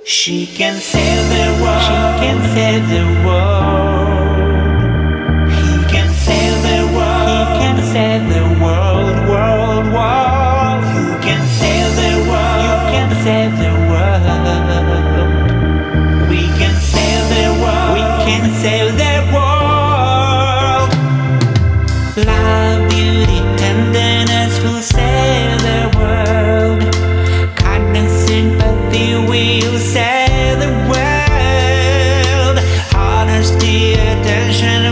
She can save the world. She can save the world. He can save the world. He can save the world, world, world. You can save the world. You can save the world. We can save the world. We can save the world. Love, beauty, tenderness will save the world. Kindness, sympathy will save the world. Honesty, attention,